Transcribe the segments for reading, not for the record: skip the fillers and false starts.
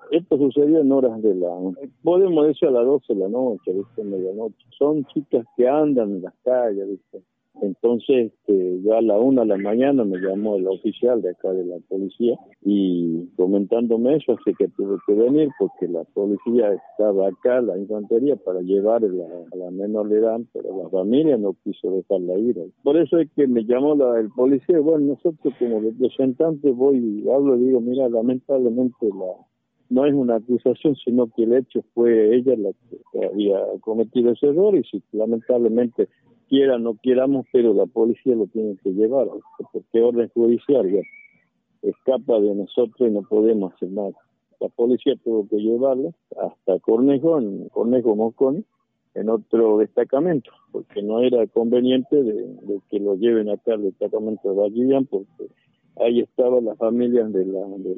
Esto sucedió en horas podemos decir a las 12 de la noche, ¿viste? Medianoche. Son chicas que andan en las calles, ¿viste? Entonces, ya a la 1 de la mañana me llamó el oficial de acá de la policía y comentándome eso, así que tuve que venir porque la policía estaba acá, la infantería, para llevar a la menor de edad, pero la familia no quiso dejarla ir. Por eso es que me llamó el policía. Bueno, nosotros como representantes voy y hablo y digo, mira, lamentablemente no es una acusación, sino que el hecho fue ella la que había cometido ese error y si lamentablemente quiera o no quieramos, pero la policía lo tiene que llevar, porque orden judicial ya escapa de nosotros y no podemos hacer nada. La policía tuvo que llevarla hasta Cornejo, en Cornejo Mosconi, en otro destacamento, porque no era conveniente de que lo lleven acá al destacamento de Valdivia, porque ahí estaban las familias de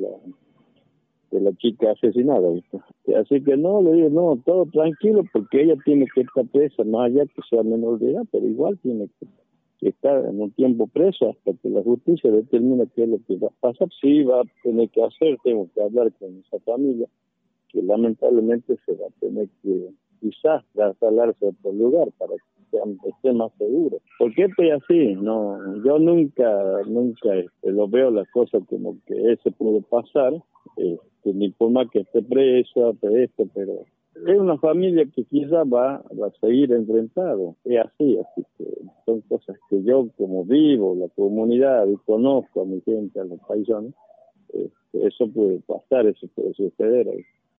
la chica asesinada, ¿viste? Así que no, le digo, no, todo tranquilo, porque ella tiene que estar presa, más allá que sea menor de edad, pero igual tiene que estar en un tiempo presa hasta que la justicia determine qué es lo que va a pasar. Sí, va a tener que hacer, tengo que hablar con esa familia, que lamentablemente se va a tener que quizás trasladarse a otro lugar para que esté más seguro. Porque esto es así, no, yo nunca lo veo las cosas como que eso pudo pasar, ni por más que esté preso, pero es una familia que quizás va a seguir enfrentado, es así que son cosas que yo como vivo, la comunidad, y conozco a mi gente, a los paisanos, eso puede pasar, eso puede suceder.